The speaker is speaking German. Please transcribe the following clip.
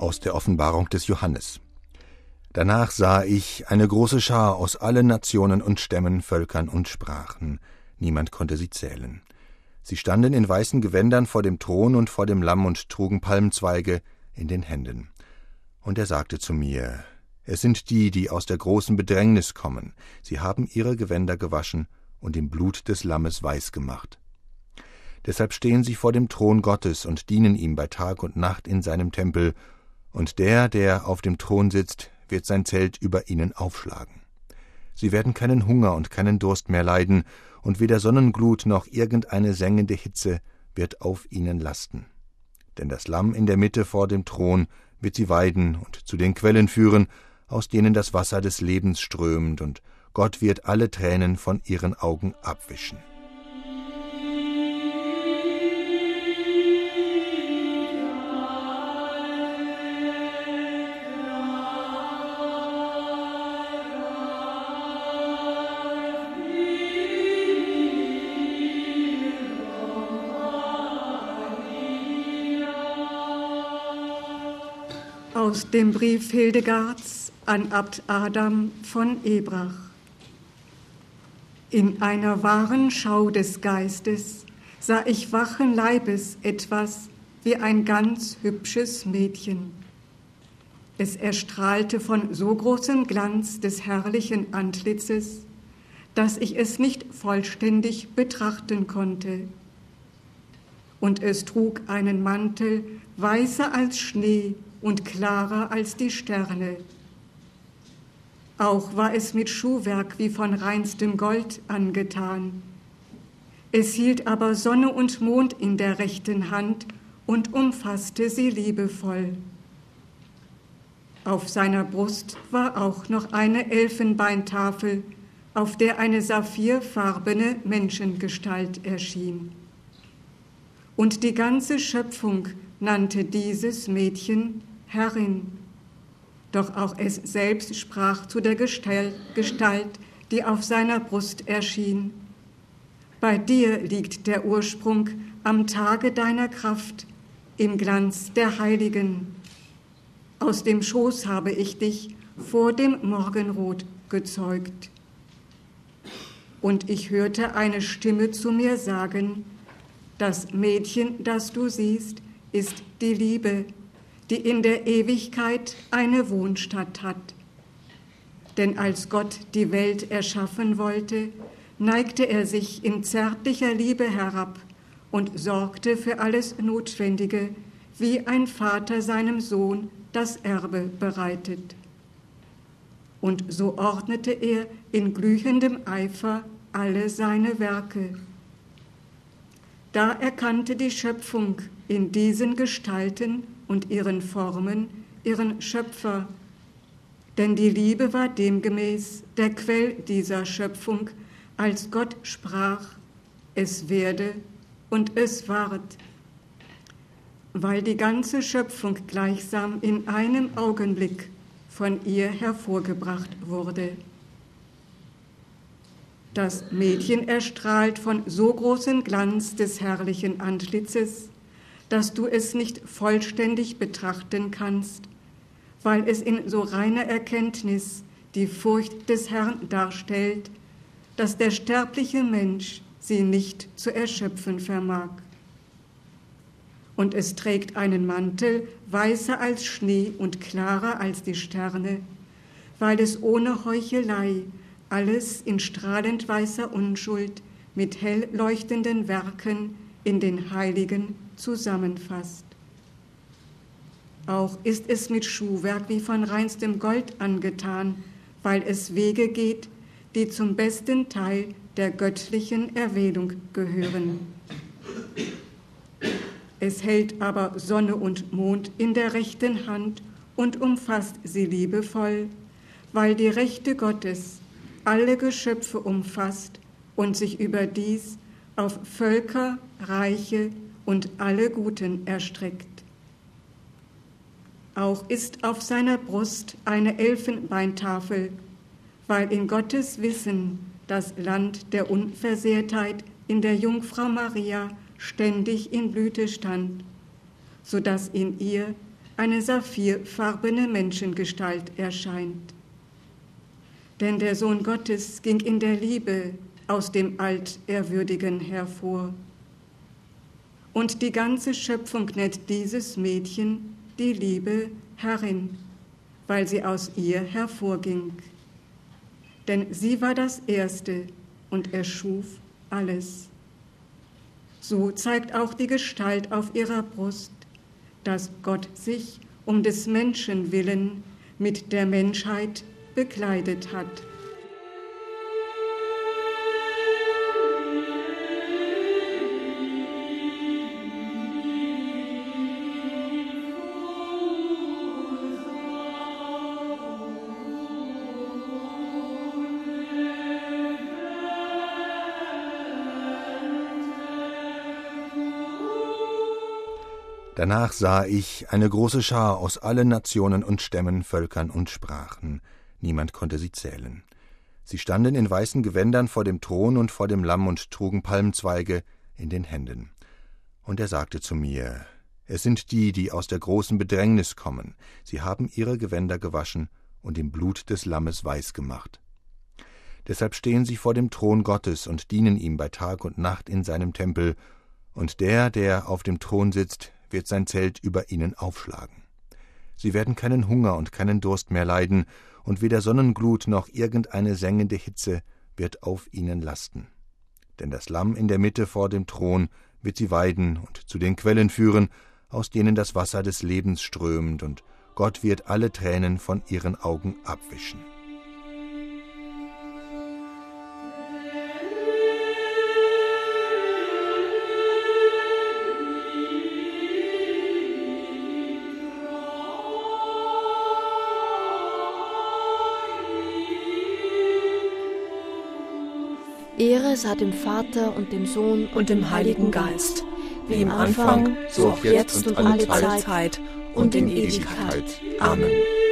aus der Offenbarung des Johannes. Danach sah ich eine große Schar aus allen Nationen und Stämmen, Völkern und Sprachen. Niemand konnte sie zählen. Sie standen in weißen Gewändern vor dem Thron und vor dem Lamm und trugen Palmzweige in den Händen. Und er sagte zu mir: Es sind die, die aus der großen Bedrängnis kommen. Sie haben ihre Gewänder gewaschen und im Blut des Lammes weiß gemacht. Deshalb stehen sie vor dem Thron Gottes und dienen ihm bei Tag und Nacht in seinem Tempel, und der auf dem Thron sitzt, wird sein Zelt über ihnen aufschlagen. Sie werden keinen Hunger und keinen Durst mehr leiden, und weder Sonnenglut noch irgendeine sengende Hitze wird auf ihnen lasten. Denn das Lamm in der Mitte vor dem Thron wird sie weiden und zu den Quellen führen, aus denen das Wasser des Lebens strömt, und Gott wird alle Tränen von ihren Augen abwischen. Aus dem Brief Hildegards an Abt Adam von Ebrach. In einer wahren Schau des Geistes sah ich wachen Leibes etwas wie ein ganz hübsches Mädchen. Es erstrahlte von so großem Glanz des herrlichen Antlitzes, dass ich es nicht vollständig betrachten konnte. Und es trug einen Mantel, weißer als Schnee und klarer als die Sterne. Auch war es mit Schuhwerk wie von reinstem Gold angetan. Es hielt aber Sonne und Mond in der rechten Hand und umfasste sie liebevoll. Auf seiner Brust war auch noch eine Elfenbeintafel, auf der eine saphirfarbene Menschengestalt erschien. Und die ganze Schöpfung nannte dieses Mädchen Herrin. Doch auch es selbst sprach zu der Gestalt, die auf seiner Brust erschien: Bei dir liegt der Ursprung am Tage deiner Kraft, im Glanz der Heiligen. Aus dem Schoß habe ich dich vor dem Morgenrot gezeugt. Und ich hörte eine Stimme zu mir sagen: Das Mädchen, das du siehst, ist die Liebe, die in der Ewigkeit eine Wohnstatt hat. Denn als Gott die Welt erschaffen wollte, neigte er sich in zärtlicher Liebe herab und sorgte für alles Notwendige, wie ein Vater seinem Sohn das Erbe bereitet. Und so ordnete er in glühendem Eifer alle seine Werke. Da erkannte die Schöpfung in diesen Gestalten und ihren Formen ihren Schöpfer, denn die Liebe war demgemäß der Quell dieser Schöpfung, als Gott sprach: Es werde und es ward. Weil die ganze Schöpfung gleichsam in einem Augenblick von ihr hervorgebracht wurde. Das Mädchen erstrahlt von so großem Glanz des herrlichen Antlitzes, dass du es nicht vollständig betrachten kannst, weil es in so reiner Erkenntnis die Furcht des Herrn darstellt, dass der sterbliche Mensch sie nicht zu erschöpfen vermag. Und es trägt einen Mantel, weißer als Schnee und klarer als die Sterne, weil es ohne Heuchelei alles in strahlend weißer Unschuld mit hell leuchtenden Werken in den Heiligen zusammenfasst. Auch ist es mit Schuhwerk wie von reinstem Gold angetan, weil es Wege geht, die zum besten Teil der göttlichen Erwählung gehören. Es hält aber Sonne und Mond in der rechten Hand und umfasst sie liebevoll, weil die Rechte Gottes alle Geschöpfe umfasst und sich überdies auf Völker, Reiche und alle Guten erstreckt. Auch ist auf seiner Brust eine Elfenbeintafel, weil in Gottes Wissen das Land der Unversehrtheit in der Jungfrau Maria ständig in Blüte stand, so dass in ihr eine saphirfarbene Menschengestalt erscheint. Denn der Sohn Gottes ging in der Liebe aus dem Altehrwürdigen hervor. Und die ganze Schöpfung nennt dieses Mädchen die liebe Herrin, weil sie aus ihr hervorging. Denn sie war das Erste und erschuf alles. So zeigt auch die Gestalt auf ihrer Brust, dass Gott sich um des Menschen willen mit der Menschheit bekleidet hat. Danach sah ich eine große Schar aus allen Nationen und Stämmen, Völkern und Sprachen. Niemand konnte sie zählen. Sie standen in weißen Gewändern vor dem Thron und vor dem Lamm und trugen Palmzweige in den Händen. Und er sagte zu mir: Es sind die, die aus der großen Bedrängnis kommen. Sie haben ihre Gewänder gewaschen und im Blut des Lammes weiß gemacht. Deshalb stehen sie vor dem Thron Gottes und dienen ihm bei Tag und Nacht in seinem Tempel. Und der auf dem Thron sitzt, wird sein Zelt über ihnen aufschlagen. Sie werden keinen Hunger und keinen Durst mehr leiden, und weder Sonnenglut noch irgendeine sengende Hitze wird auf ihnen lasten. Denn das Lamm in der Mitte vor dem Thron wird sie weiden und zu den Quellen führen, aus denen das Wasser des Lebens strömt, und Gott wird alle Tränen von ihren Augen abwischen. Ehre sei dem Vater und dem Sohn und dem Heiligen Geist, wie im Anfang, so auch jetzt und alle Zeit und in Ewigkeit. Amen.